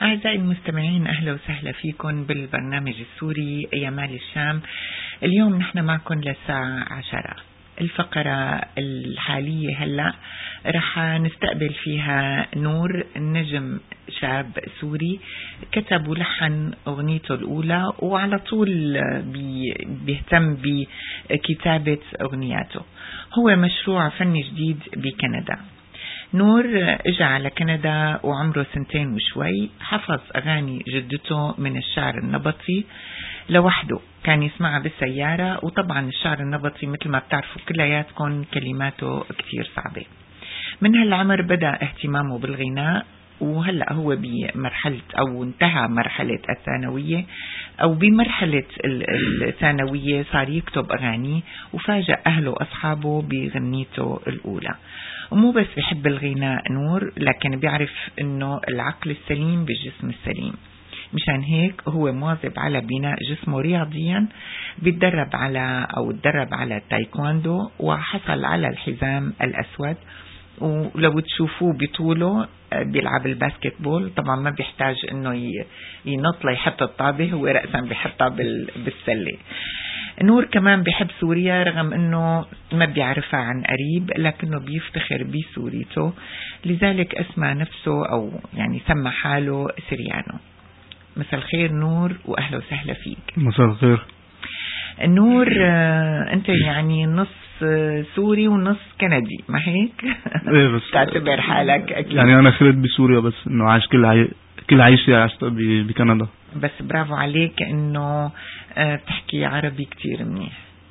أعزائي المستمعين، أهلا وسهلا فيكم بالبرنامج السوري يمال الشام. اليوم نحن معكم للساعة 10. الفقرة الحالية هلأ رح نستقبل فيها نور، نجم شاب سوري كتب ولحن أغنيته الأولى، وعلى طول بيهتم بكتابة أغنياته. هو مشروع فني جديد بكندا. نور اجى على كندا وعمره 2 وشوي. حفظ أغاني جدته من الشعر النبطي لوحده، كان يسمعها بالسيارة. وطبعا الشعر النبطي مثل ما بتعرفوا كلياتكم كلماته كتير صعبة. من هالعمر بدأ اهتمامه بالغناء، وهلأ هو بمرحلة أو انتهى مرحلة الثانوية، أو بمرحلة الثانوية صار يكتب أغاني، وفاجأ أهله وأصحابه بغنيته الأولى. ومو بس بحب الغناء نور، لكن بيعرف إنه العقل السليم بالجسم السليم. مشان هيك هو مواظب على بناء جسمه رياضيا، بيتدرب على التايكواندو، وحصل على الحزام الأسود. ولو تشوفوه بطوله بيلعب الباسكت بول، طبعا ما بيحتاج انه ينط ليحط الطابة، هو رأسا بيحطها بالسلة. نور كمان بيحب سوريا، رغم انه ما بيعرفها عن قريب، لكنه بيفتخر بسوريته، لذلك اسمى نفسه او يعني سمى حاله سريانو. مساء الخير نور، واهلا وسهلا فيك. مساء الخير نور. انت يعني نص سوري ونص كندي، ما هيك؟ ايه بس تعتبر حالك اكيد. يعني انا خلت بسوريا، بس انه عايش كل عيشي عشت بكندا. بس برافو عليك انه بتحكي عربي كتير منيح.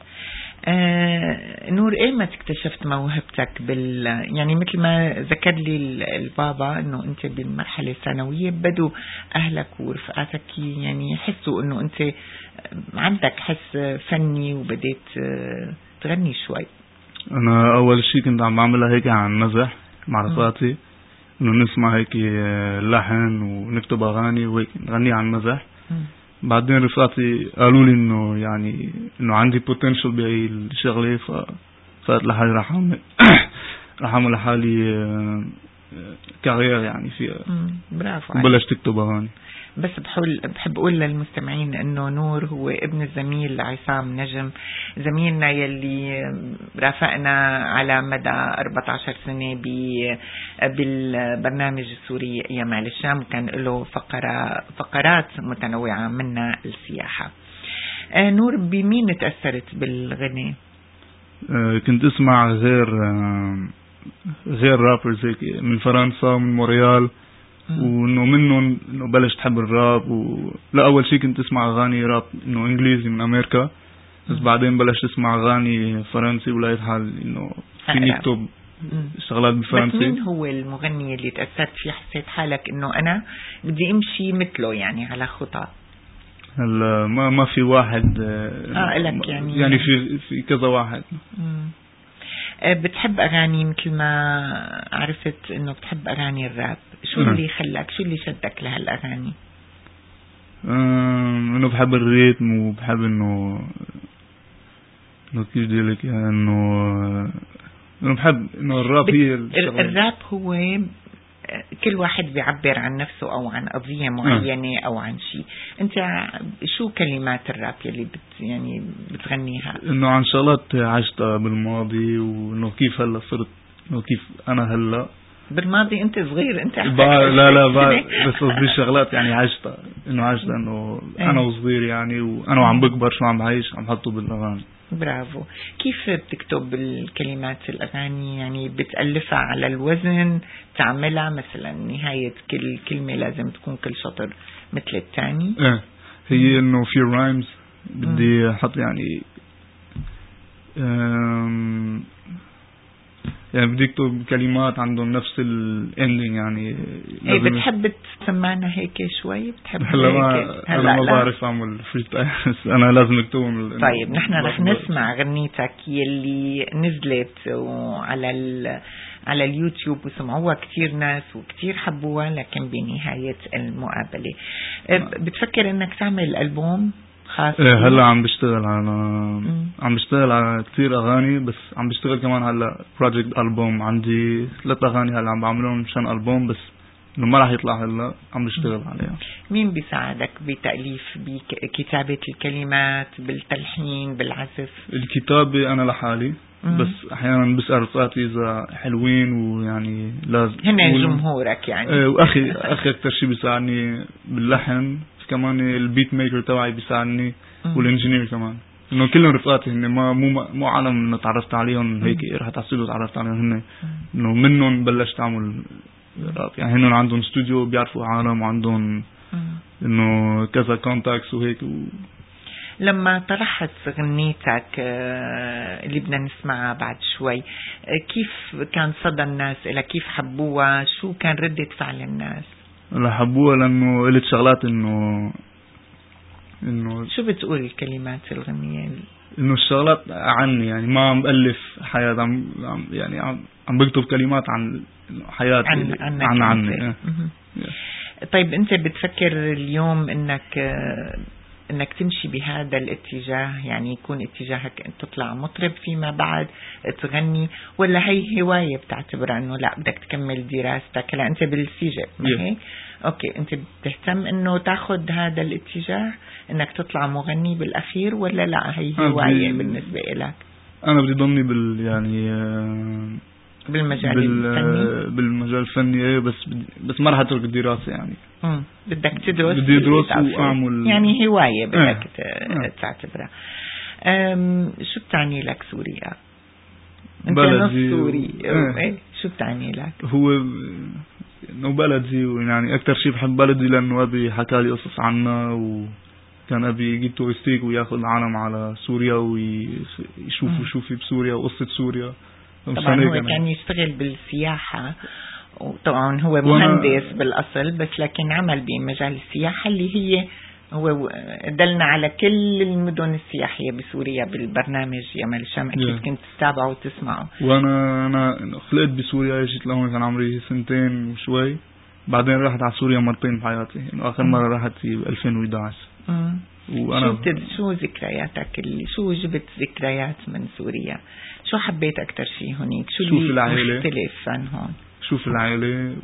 نور، ايمت اكتشفت موهبتك يعني مثل ما ذكر لي البابا انه انت بالمرحله الثانويه بدوا اهلك ورفقاتك يعني يحسوا انه انت عندك حس فني، وبديت تغني شوي؟ انا اول شيء كنت عم بعملها هيك عن مزح مع رفقاتي، انه نسمع هيك لحن ونكتب اغاني وهيك نغني عن مزح. بعدين رفقاتي قالوا لي انه يعني انه عندي بوتنشل بهي الشغله، فقلت لحالي راح اعمل لحالي كارير يعني فيها. برافو عليك. وبلشت اكتب اغاني. بس بحب اقول للمستمعين انه نور هو ابن الزميل عصام نجم، زميلنا يلي رافقنا على مدى 14 سنة بالبرنامج السوري يمال الشام، وكان له فقرات متنوعة منها السياحة. نور، بمين تأثرت بالغناء؟ كنت اسمع غير رابرز هيك من فرنسا ومن مونريال، وانه منهم انه بلشت احب الراب. لا اول شيء كنت اسمع اغاني راب انه انجليزي من امريكا، بس بعدين بلشت اسمع اغاني فرنسي، ولقيت حال انه فيني اكتب شغلات بالفرنسي. بس مين هو المغني اللي تأثرت فيه حسيت حالك انه انا بدي امشي مثله، يعني على خطى؟ هلا ما في واحد لك يعني في كذا واحد. بتحب أغاني مثل ما عرفت إنه بتحب أغاني الراب، شو اللي خلاك، شو اللي شدك لهالأغاني؟ إنه بحب الريتم، وبحب إنه كيف بدي أقول لك، يعني إنه بحب إنه الراب هي الراب هو كل واحد بيعبر عن نفسه أو عن قضية معينة أو عن شيء. أنت شو كلمات الراب يلي يعني بتغنيها؟ إنه عن شغلات عشتها بالماضي، وإنه كيف هلا صرت، إنه كيف أنا هلا بالماضي. أنت صغير، أنت لا بس قصدي شغلات يعني عشتها، إنه أنا وصغير يعني، وأنا وعم بكبر شو عم بعيش عم حطه بالأغاني. برافو. كيف بتكتب الكلمات الأغاني؟ يعني بتألفها على الوزن، تعملها مثلا نهاية كل كلمة لازم تكون كل شطر مثل الثاني؟ هي إنه في رايمز بدي أحط يعني بدي اكتب كلمات عندهم نفس الاندنج يعني. بتحب تسمعنا هيك شوي؟ بتحب هلا ما بعرف اعمل فريستايل، بس انا لازم اكتبهم. طيب نحن رح نسمع غنيتك يلي نزلت على اليوتيوب وسمعوها كتير ناس وكتير حبوها، لكن بنهاية المقابلة بتفكر انك تعمل ألبوم خاص؟ هلا عم بشتغل على كتير اغاني، بس عم بشتغل كمان هلا بروجكت ألبوم. عندي 3 اغاني هلا عم بعملهم مشان ألبوم، بس إنه ما راح يطلع هلا عم نشتغل عليها. مين بيساعدك بتأليف بكتابة الكلمات، بالتلحين، بالعزف؟ الكتابة أنا لحالي، بس أحيانا بسأل رفقاتي إذا حلوين ويعني لازم هن جمهورك يعني. وأخي أكتر شي بيساعدني باللحن، كمان البيت ميكر تبعي بيساعدني والإنجينير كمان. إنه كلهم رفقاتي هن مو عالم إنه تعرفت عليهم هيك رحت على السودو تعرفت عليهم هن، إنه منهم بلشت أعمل راب. يعني هن عندهم استوديو بيعرفوا عالم وعندهم إنه كذا كونتاكس وهيك لما طرحت غنيتك اللي بدنا نسمعها بعد شوي، كيف كان صدى الناس إلها؟ كيف حبوها؟ شو كان ردة فعل الناس؟ لا حبوها لأنه قلت شغلات إنه شو بتقول الكلمات الغنية؟ إنه الشغلات عني، يعني ما عم بألف حياة، عم بكتب كلمات عن حياتي عني. طيب أنت بتفكر اليوم انك تمشي بهذا الاتجاه، يعني يكون اتجاهك ان تطلع مطرب فيما بعد تغني، ولا هي هواية بتعتبرها انه لا بدك تكمل دراستك؟ هلا انت بالسيجا هيك اوكي، انت بتهتم انه تاخذ هذا الاتجاه انك تطلع مغني بالاخير، ولا لا هي هواية بالنسبة لك؟ انا بدي ضلني بالمجال الفني. بالمجال الفني بس ما راح اترك الدراسة يعني. بدك تدرس، بدي ادرس واعمل يعني هواية بدك تعتبرها. شو بتعني لك سوريا؟ انت نص سوري. شو بتعني لك؟ هو انه بلدي، ويعني اكثر شيء بحب بلدي لانه ابي حكى لي قصص عنها، وكان ابي يجيب تورستيك وياخذ العالم على سوريا ويشوفوا شو في بسوريا وقصة سوريا. طبعا هو كان يشتغل بالسياحة، وطبعا هو مهندس بالأصل، بس لكن عمل بمجال السياحة اللي هي هو دلنا على كل المدن السياحية بسوريا بالبرنامج يا مال الشام. أكيد كنت تتابعه وتسمعه. وأنا خلقت بسوريا، جيت لهون كان عمري 2 وشوي، بعدين رحت على سوريا مرتين بحياتي. يعني آخر مرة رحت في 2011. وأنا شو ذكرياتك شو جبت ذكريات من سوريا؟ شو حبيت أكتر شيء هناك؟ شو اللي مختلف عن هون؟ شوف العائلة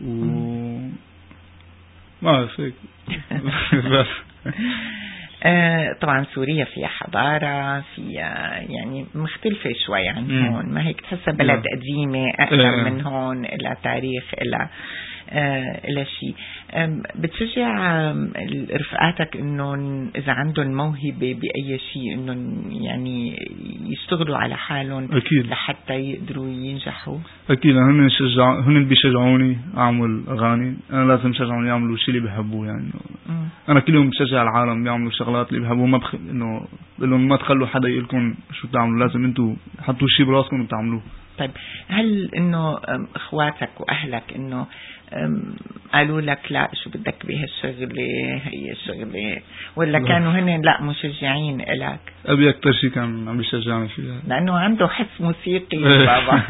ما أعرف هيك. طبعا سوريا فيها حضارة، فيها يعني مختلفة شوي عن هون، ما هيك تحسها بلد قديمة أقدم من هون، إلى تاريخ، إلى شيء. بتشجع رفقاتك إنه إذا عندهم موهبة بأي شيء إنه يعني يشتغلوا على حالهم أكيد لحتى يقدروا ينجحوا؟ أكيد. هن اللي بيشجعوني أعمل أغاني، أنا لازم شجعهم يعملوا الشيء اللي بيحبوه. يعني أنا كل يوم بشجع العالم يعملوا الشغلات اللي بيحبوه، ما إنه بقولهم ما تخلوا حدا يقولكم شو تعملوا، لازم أنتوا حطوا الشيء براسكم وتعملوه. طيب هل إنه إخواتك وأهلك إنه قالوا لك لا شو بدك بهالشغلة هي الشغلة، ولا كانوا هن لا مشجعين إلك؟ أبي أكتر شيء كان عم بيشجعني فيها لأنه عنده حس موسيقي بابا.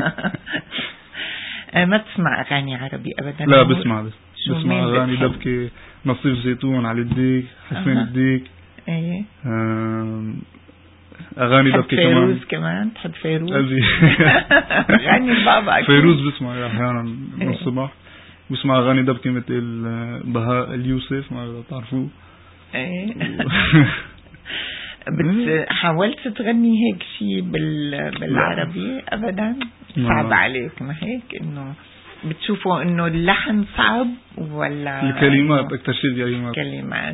ما تسمع أغاني عربي أبدا؟ لا بسمع أغاني دبكة، نصيف زيتون، علي الديك، حسين الديك. ايه أغاني دبكة كمان. كمان تحب فيروز؟ أغاني بابا فيروز بسمع أحيانا من الصبح. بسمع أغاني دبكة مثل بهاء اليوسف، ما تعرفوه. ايه حاولت تغني هيك شيء بالعربي أبدا؟ صعب عليك ما هيك إنه بتشوفوا إنه اللحن صعب ولا الكلمات أكتر شيء؟ كلمات.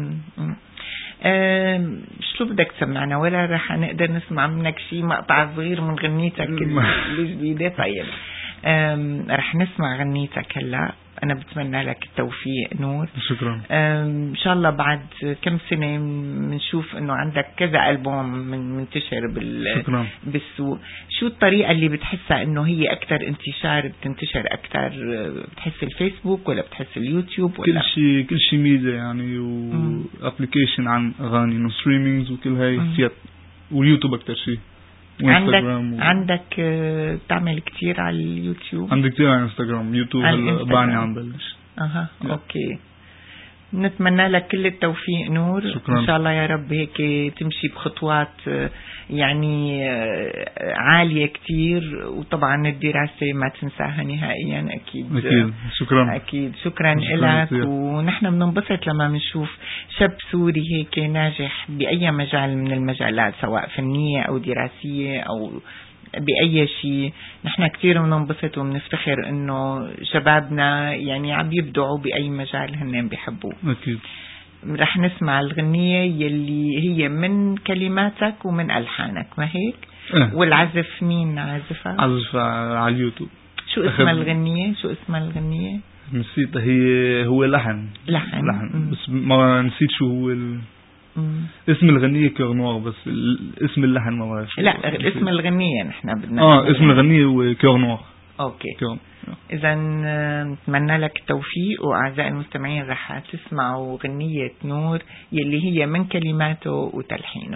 شو بدك تسمعنا؟ ولا رح نقدر نسمع منك شيء مقطع صغير من غنيتك الجديدة؟ طيب رح نسمع غنيتك هلا. أنا بتمنى لك التوفيق نور. شكرا. إن شاء الله بعد كم سنة بنشوف إنه عندك كذا ألبوم منتشر بالسوق. شو الطريقة اللي بتحسها إنه هي أكتر انتشار، بتنتشر أكتر؟ بتحس الفيسبوك ولا بتحس اليوتيوب ولا كل شيء ميديا يعني، وابليكيشن عن أغاني إنه ستريمينجز وكل هاي فيها، واليوتيوب أكتر شيء. عندك تعمل كتير على اليوتيوب؟ عندي كتير على انستغرام. يوتيوب هلا بعني عم بلش. اوكي. نتمنى لك كل التوفيق نور. شكرا. إن شاء الله يا رب هيك تمشي بخطوات يعني عالية كتير، وطبعا الدراسة ما تنساها نهائيا. أكيد شكرا. أكيد شكرا لك. ونحن بننبسط لما بنشوف شاب سوري هيك ناجح بأي مجال من المجالات، سواء فنية أو دراسية أو بأي شيء. نحن كتير بننبسط وبنفتخر إنه شبابنا يعني عم يبدعوا بأي مجال هن بيحبوه. أكيد. رح نسمع الغنية يلي هي من كلماتك ومن ألحانك، ما هيك؟ والعزف مين عازفها؟ عزف على اليوتيوب. شو اسم الغنية؟ نسيت. هو لحن. بس ما نسيت شو هو اسم الغنية كور نوار، بس اسم اللحن ما بعرف. لا اسم الغنية نحن بدنا اسم الغنية هو كور نوار. اوكي. اذا نتمنى لك التوفيق، واعزائي المستمعين رح تسمعوا غنية نور يلي هي من كلماته وتلحينه.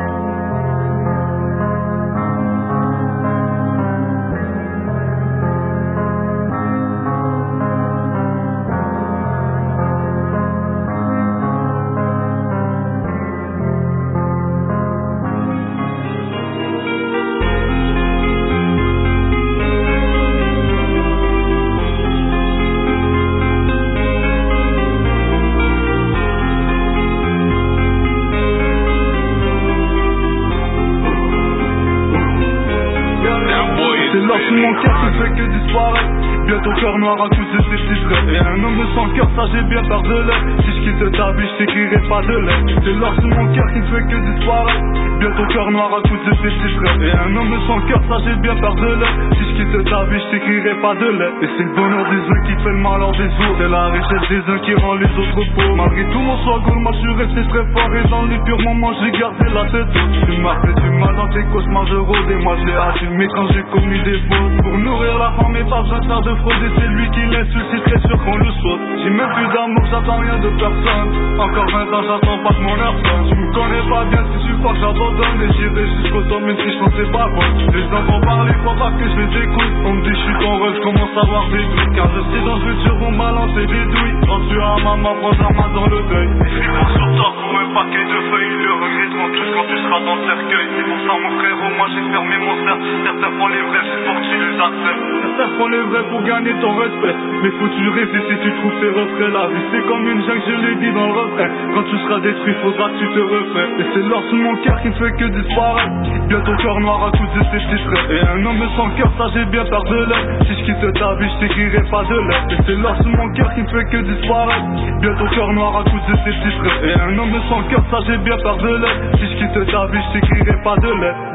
Mon cœur qui fait que disparaître. Bientôt cœur noir à cause de ces petits traits. Et un homme sans cœur, ça j'ai bien peur de l'être. Si je quitte ta vie, je t'écrirai pas de lettres. C'est l'or sur mon cœur qui fait que disparaître. Bientôt cœur noir à cause de ces petits traits. Et un homme sans cœur, ça j'ai bien peur de l'être. Si je quitte ta vie, je t'écrirai pas de lettres. Et c'est le bonheur des uns qui fait le malheur des autres. C'est la richesse des uns qui rend les autres pauvres. Malgré tout mon swagger, moi je suis resté très fort. Et dans les purs moments, j'ai gardé la tête haute. Tu m'as fait du mal dans tes cauchemars de rose. Et moi je l'ai assumé quand j'ai commis des fautes. Pour nourrir la femme et pas besoin de faire de fraude. Et c'est lui qui l'insulte, c'est très sûr qu'on le saute. J'ai même plus d'amour, j'attends rien de personne. Encore 20 ans, j'attends pas que mon heure sonne. Tu me connais pas bien, si tu crois que j'abandonne. Et j'irai jusqu'au sommet, même si je pensais pas bon. Les enfants parlent, faut pas que je les écoute. On me dit je suis ton rêve, je commence à avoir des doutes. Car je sais dans le futur vont balancer des douilles. Quand tu as maman, prends ta main dans le deuil. Et c'est pour sur toi pour un paquet de feuilles. Ils le regretteront tous quand tu seras dans le cercueil. C'est pour ça mon frérot, moi j'ai fermé mon cercle. Certains font les vrais, c'est pour que tu les acceptes. Certains font les vrais pour gagner ton respect. Mais faut tu rester si tu trouves tes refrains. La vie c'est comme une jungle, je l'ai dit dans le refrain. Quand tu seras détruit, faudra que tu te refais. Et c'est l'or sous mon cœur qui ne fait que disparaître. Bientôt cœur noir à cause de ces petits traits. Et un homme sans cœur, ça j'ai bien peur de l'être. Si je quitte ta vie, je t'écrirai pas de lettres. Et c'est l'or sous mon cœur qui ne fait que disparaître. Bientôt cœur noir à cause de ces petits traits. Et un homme sans cœur, ça j'ai bien peur de l'être. Si je quitte ta vie, je t'écrirai pas de lettres.